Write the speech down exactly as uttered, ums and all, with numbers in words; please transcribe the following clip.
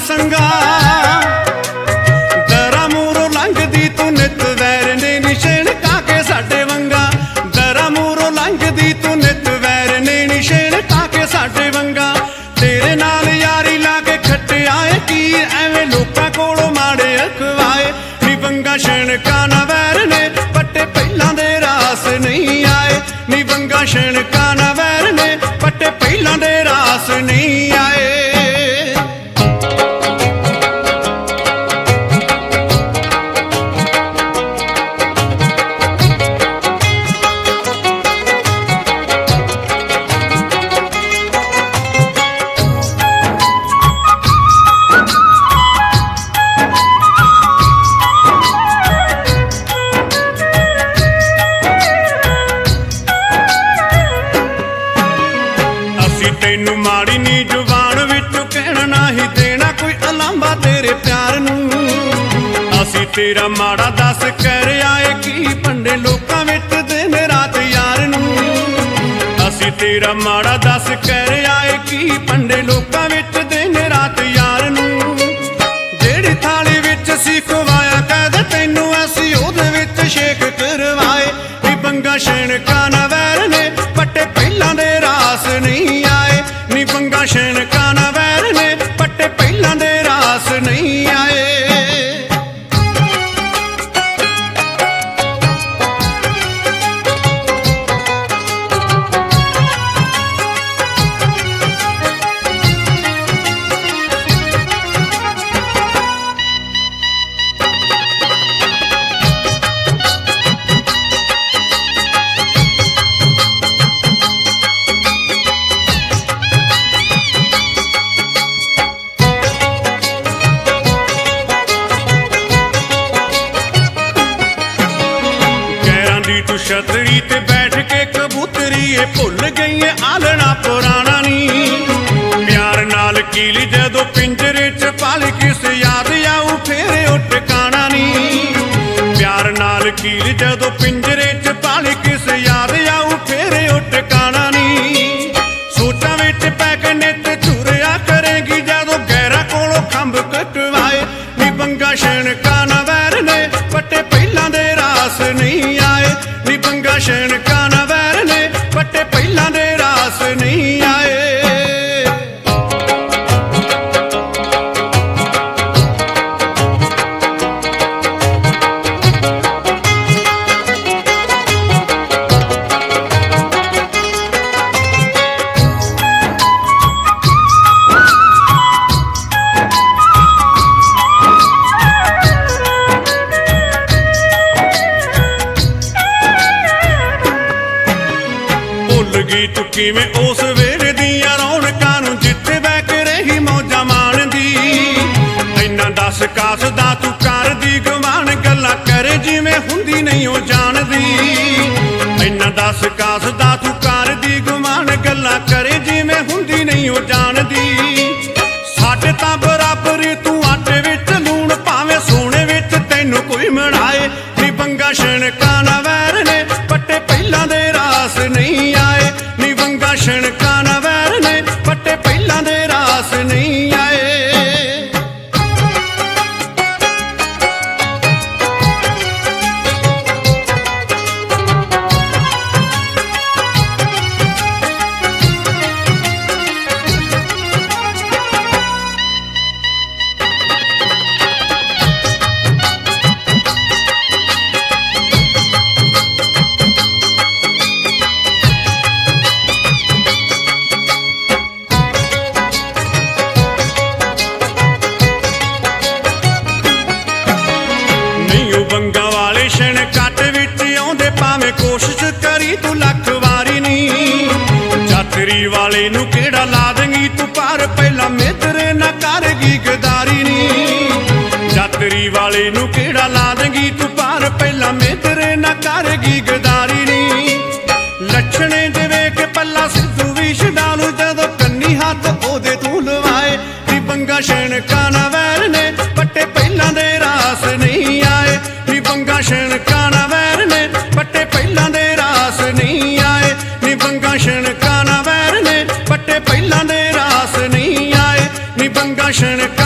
ਸੰਗਾ ਦਰਾਂ ਮੂਹਰੋਂ ਲੰਘਦੀ ਤੂੰ ਨਿੱਤ ਵੈਰ ਨੇ ਨਿਸ਼ਾਨ ਕਾ ਕੇ ਸਾਡੇ ਵੰਗਾ ਦਰਾਂ ਮੂਹਰੋਂ ਲੰਘਦੀ ਤੂੰ ਨਿੱਤ ਵੈਰ ਨੇ ਨਿਸ਼ਾਨ ਕਾ ਕੇ ਸਾਡੇ ਵੰਗਾ ਤੇਰੇ ਨਾਲ ਯਾਰੀ ਲਾ ਕੇ ਖੱਟਿਆ ਏ ਕੀ ਐਵੇਂ ਲੋਕਾਂ ਕੋਲੋਂ ਮਾੜੇ ਅਖਵਾਏ ਨੀ ਵੰਗਾ ਸ਼ਣਕਾਂ ਨਾ ਵੈਰ ਨੇ ਪੱਟੇ ਪਹਿਲਾਂ ਦੇ ਰਾਸ ਨਹੀਂ ਆਏ ਨੀ ਵੰਗਾ ਸ਼ਣਕਾਂ ਨਾ ਵੈਰ ਨੇ ਪੱਟੇ ਪਹਿਲਾਂ ਦੇ ਰਾਸ ਨਹੀਂ ਆਏ ਤੈਨੂੰ ਮਾੜੀ ਨੀ ਜ਼ੁਬਾਨ ਵਿੱਚੋਂ ਕਹਿਣਾ ਨਹੀਂ ਦੇਣਾ ਕੋਈ ਅਲਾਂਭਾ ਤੇਰੇ ਪਿਆਰ ਨੂੰ ਅਸੀਂ ਤੇਰਾ ਮਾੜਾ ਦੱਸ ਕਰ ਆਏ ਕੀ ਪੰਡੇ ਲੋਕਾਂ ਵਿੱਚ ਦਿਨ ਰਾਤ ਯਾਰ ਨੂੰ ਅਸੀਂ ਤੇਰਾ ਮਾੜਾ ਦੱਸ ਕਰ ਆਏ ਕੀ ਪੰਡੇ ਲੋਕਾਂ ਵਿੱਚ ਦਿਨ ਰਾਤ ਯਾਰ ਨੂੰ ਜਿਹੜੀ ਥਾਲੀ ਵਿੱਚ ਅਸੀਂ ਖਵਾਇਆ ਕਹਿ ਤੈਨੂੰ ਅਸੀਂ ਉਹਦੇ ਵਿੱਚ ਸ਼ੇਕ ਕਰਵਾਏ ਨੀ ਵੰਗਾ ਸ਼ਣਕਾਂ ਨਾ ਵੈਰ ਨੇ ਪੱਟੇ ਪਹਿਲਾਂ ਦੇ ਰਾਸ ਨਹੀਂ ਆਏ ਨੀ ਵੰਗਾ ਸ਼ਣਕਾਂ ਨਾ ਵੈਰ ਨੇ ਪੱਟੇ ਪਹਿਲਾਂ ਦੇ ਰਾਸ ਨਹੀਂ ਆਏ ਤੂੰ ਛਤਰੀ ਤੇ ਬੈਠ ਕੇ ਕਬੂਤਰੀ ਏ ਭੁੱਲ ਗਈ ਏ ਆਲਣਾ ਪੁਰਾਣਾ ਨੀ ਪਿਆਰ ਨਾਲ ਕੀਲੀ ਜਦੋਂ ਪਿੰਜਰੇ ਚ ਪਾਲ ਕਿਸ ਯਾਦ ਆਊ ਫੇਰ ਉਹ ਟਿਕਾਣਾ ਨੀ ਪਿਆਰ ਨਾਲ ਕੀਲੀ ਜਦੋਂ ਪਿੰਜਰੇ ਚ ਪਾਲ ਕਿਸ ਯਾਦ ਆਊ ਫੇਰ ਉਹ ਟਿਕਾਣਾ ਨੀ ਸੋਚਾਂ ਵਿੱਚ ਪੈ ਕੇ ਨਿੱਤ ਝੁਰਿਆ ਕਰੇਗੀ ਜਦੋਂ ਗਹਿਰਾ ਕੋਲੋਂ ਖੰਭ ਕਟਵਾਏ ਨੀ ਵੰਗਾ ਸ਼ਣਕਾਂ ਨਾ ਵੈਰ ਨੇ ਪੱਟੇ ਪਹਿਲਾਂ ਦੇ ਰਾਸ ਨਹੀਂ ਆਏ ਨੀ ਵੰਗਾ ਸ਼ਣਕਾਂ ਨਾ ਵੈਰ ਨੇ ਪੱਟੇ ਪਹਿਲਾਂ ਦੇ ਰਾਸ ਨਹੀਂ ਆਏ ਗਈ ਤੂੰ ਕਿਵੇਂ ਉਸ ਵੇਲੇ ਦੀਆਂ ਰੌਣਕਾਂ ਨੂੰ ਜਿੱਥੇ ਬਹਿ ਕੇ ਰਹੀ ਮੌਜਾਂ ਮਾਣਦੀ ਇੰਨਾ ਦੱਸ ਕਾਸਦਾ ਤੂੰ ਕਰਦੀ ਗਵਾਨ ਗੱਲਾਂ ਕਰੇ ਜਿਵੇਂ ਹੁੰਦੀ ਨਹੀਂ ਉਹ ਜਾਣਦੀ ਇੰਨਾ ਦੱਸ ਕਾਸਦਾ ਤੂੰ ਕਰਦੀ ਗਵਾਨ ਗੱਲਾਂ ਕਰੇ ਜਿਵੇਂ ਹੁੰਦੀ ਨਹੀਂ ਉਹ ਜਾਣਦੀ ਸਾਡੇ ਤਾਂ ਬਰਾਬਰ ਤੂੰ ਆਟੇ ਵਿੱਚ ਲੂਣ ਭਾਵੇਂ ਸੋਨੇ ਵਿੱਚ ਤੈਨੂੰ ਕੋਈ ਮਿਲਾਏ ਨੀ ਵੰਗਾ ਸ਼ਣਕਾਂ ਨਾ ਵੈਰ ਨੇ ਪੱਟੇ ਪਹਿਲਾਂ ਦੇ ਰਾਸ ਨਹੀਂ ਆਏ ਨੀ ਵੰਗਾ ਸ਼ਣਕਾਂ ਨਾ ਵੈਰ ਨੇ ਪੱਟੇ ਪਹਿਲਾਂ ਦੇ ਰਾਸ ਨਹੀਂ ਆਏ ਵੰਗਾ ਵਾਲੇ ਸ਼ਣ ਕੱਟ ਵਿੱਚ ਆਉਂਦੇ ਭਾਵੇਂ ਕੋਸ਼ਿਸ਼ ਕਰੀ ਤੂੰ ਲੱਖ ਵਾਰੀ ਨੀ ਜਾਤਰੀ ਵਾਲੇ ਨੂੰ ਕਿਹੜਾ ਲਾ ਦੇਂਗੀ ਤੂੰ ਪਰ ਪਹਿਲਾਂ ਮੇਤਰੇ ਨਾ ਕਰਗੀ ਗਦਾਰੀ ਨੀ ਜਾਤਰੀ ਵਾਲੇ ਨੂੰ ਕਿਹੜਾ ਲਾ ਦੇਂਗੀ ਤੂੰ ਪਰ ਪਹਿਲਾਂ ਮੇਤਰੇ ਨਾ ਕਰਗੀ ਗਦਾਰੀ ਨੀ ਲੱਛਣੇ ਦੇ ਵੇਖ ਪੱਲਾ ਸਿੱਧੂ ਵੀ ਛਡਾਲੂ ਜਦੋਂ ਕੰਨੀ ਹੱਥ ਉਹਦੇ ਤੂੰ ਲਵਾਏ ਨੀ ਵੰਗਾ ਸ਼ਣਕਾਂ ਨਾ ਵੈਰ ਨੇ ਪੱਟੇ ਪਹਿਲਾਂ ਦੇ ਰਾਸ ਨਹੀਂ ਆਏ ਨੀ ਵੰਗਾ ਸ਼ਣਕਾਂ ਨਾ ਵੈਰ ਨੇ ਪੱਟੇ ਪਹਿਲਾਂ ਦੇ ਰਾਸ ਨਹੀਂ ਆਏ ਨੀ ਵੰਗਾ ਸ਼ਣਕਾਂ ਨਾ ਵੈਰ ਨੇ ਪੱਟੇ ਪਹਿਲਾਂ ਦੇ ਰਾਸ ਨਹੀਂ ਆਏ ਨੀ ਵੰਗਾ ਸ਼ਣਕਾਂ